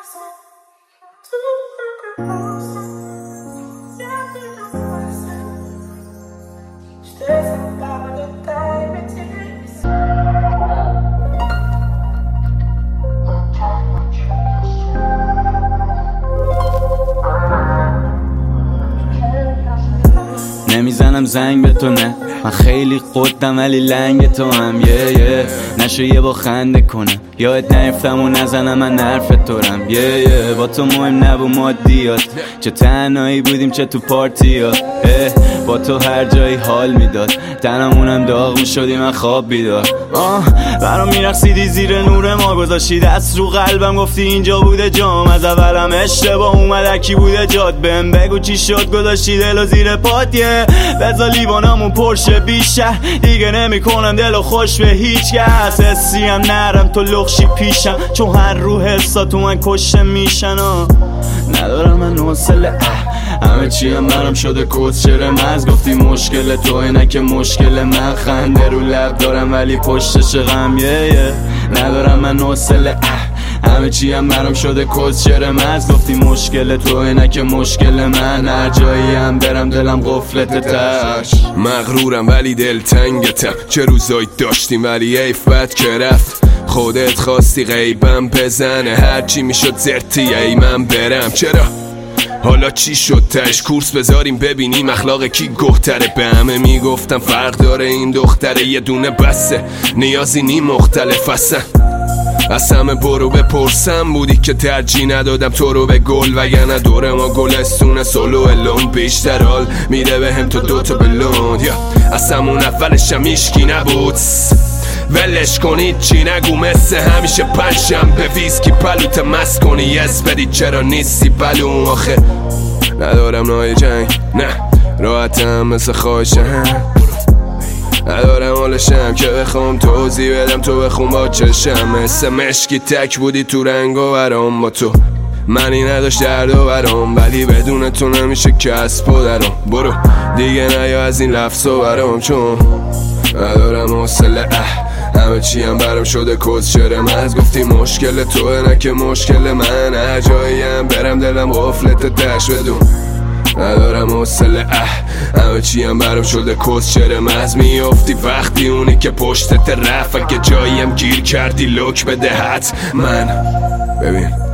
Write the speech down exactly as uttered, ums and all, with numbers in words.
نمیزنم زنگ به تو، نه من خیلی قدم ولی لنگ تو هم یه یه نشو یه با خنده کنم یاد نیفتم و نزنم من حرف تو رم یه یه با تو مهم نبو مادیات، چه تنهایی بودیم چه تو پارتیا، با تو هر جایی حال میداد تنمونم داغون شدی من خواب بیدار. آه برام میرقصیدی زیر نور ما، گذاشتی دست رو قلبم گفتی اینجا بوده جام، از اولم اشتباه اومد اکی بوده جاد، بهم بگو چی شد گذاشتی دلو زیر پات، یه بزا لیوانمون پرشه بیشتر دیگه نمی کنم دلو خوش به هیچ کس، حسیم نرم تو لخشی پیشم چون هر رو حسا تو من کشه میشن. ندارم من حوصله همه چی هم برام شده کسچر مز، گفتی مشکل توه نه که مشکل من، خنده رو لب دارم ولی پشتش غم یه یه ندارم من حوصله همه چی هم برام شده کسچر مز، گفتی مشکل توه نه که مشکل من، هر جایی هم برم دلم قفلت تش، مغرورم ولی دلتنگتم، چه روزایی داشتیم ولی ایفت که رفت، خودت خواستی غیبم بزنه هرچی میشد زرتی ای من برم، چرا حالا چی شد تش کورس بذاریم ببینیم اخلاق کی گهتره، به همه میگفتم فرق داره این دختره یه دونه بسه نیازی نی مختلف هستن، از همه برو بپرسم بودی که ترجیح ندادم تو رو به گل، وگرنه دور ما گلستونه سولو الون بیشتر حال میده به هم تو دوتا بلوند، یا از همون اولش هم ایشکی نبود ولش کنید چی نگو مثل همیشه پنجم به ویسکی پلوت مست کنی یس بدی چرا نیستی بلوم، آخه ندارم نای جنگ نه راحتم مثل خواهشم، ندارم حالشم که بخوام توضیح بدم تو بخون با چشم، مثل مشکی تک بودی تو رنگ و برام با تو منی نداشت درد و برام، ولی بدون تو نمیشه کسب و درام، برو دیگه نیا از این لفظ و برام چون ندارم حوصله همه چی هم برام شده کسچر مز، گفتی مشکل توه نه که مشکل من، هر جایی هم برم دلم قفلت تش بدون ندارم حوصله همه چی هم برام شده کسچر مز، میافتی وقتی اونی که پشتت رفت، اگه جایی هم گیر کردی لک بده حت من ببین